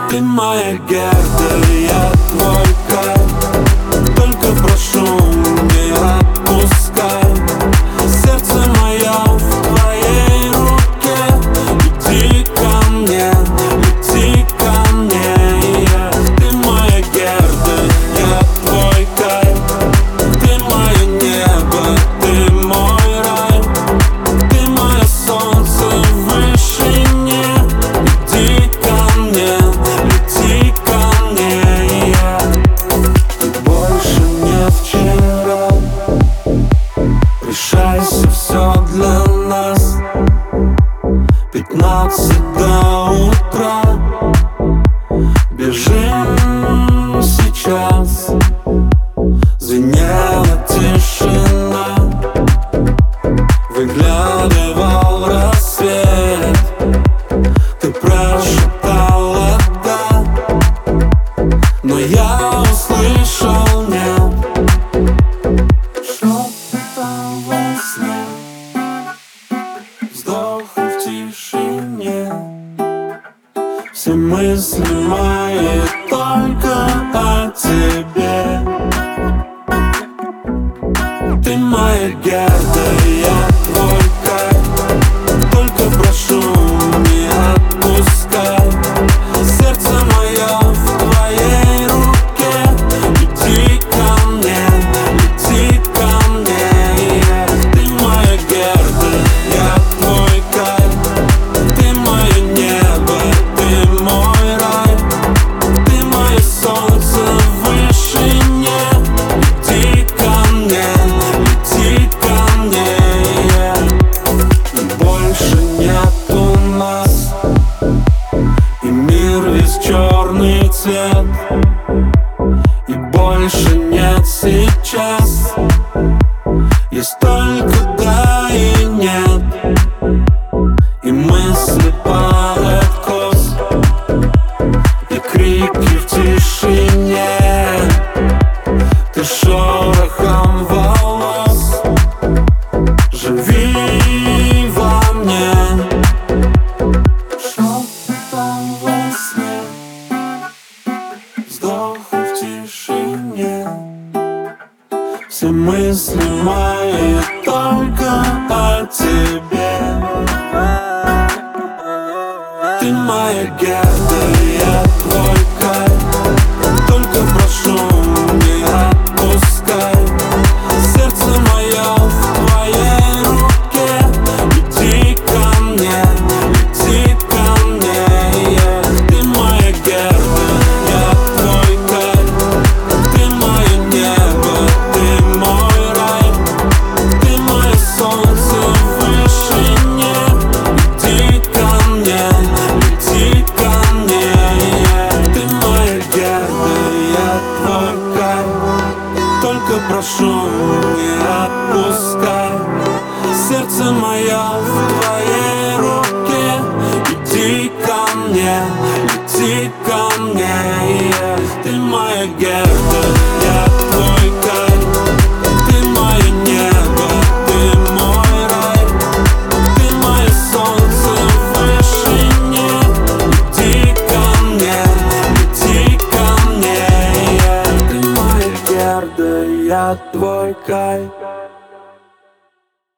Ты моя Герда, я твой кайф. Только прошу, не отпускай. Сердце мое в твоей руке. Лети ко мне, лети ко мне. Ты моя Герда, я твой кайф. Ты мое небо, ты мой рай. Ты мое солнце в вышине. Лети ко мне, лети ко мне. Ты больше не вчера. Решайся, все для нас. 15 до утра. Бежим сейчас. Звенела тишина. Выглядывал рассвет. Ты прошептала да, но я услышал нет. Шепотом во сне, вздохом в тишине. Все мысли мои только о тебе. Ты моя Герда, я твой кайф. Только прошу, не отпускай. Сердце мое в твоей руке. Лети ко мне, лети ко мне. Ты моя Герда, я твой кайф. Ты мое небо, ты мой рай. Ты мое солнце в вышине. Лети ко мне, лети ко мне. Больше нету нас, и мир весь черный цвет. И больше нет сейчас. Есть только да и нет. И мысли под откос. И крики в тишине. Ты шорохом волос. Живи во мне. Шепотом во сне, вздохом в тишине. Все мысли мои только о тебе. Ты моя Герда, я твой кайф. Только прошу, не отпускай. Сердце мое в твоей руке. Лети ко мне, лети ко мне. Ты моя Герда, я твой кайф. Ты мое небо, ты мой рай. Ты мое солнце в вышине. Лети ко мне, лети ко мне. Ты моя Герда, я твой кайф. Только прошу, не отпускай. Сердце мое в твоей руке. Лети ко мне, лети ко мне. Ты моя Герда, я твой кайф. Ты мое небо, ты мой рай. Ты мое солнце в вышине. Лети ко мне, лети ко мне. Ты моя Герда, я твой кайф.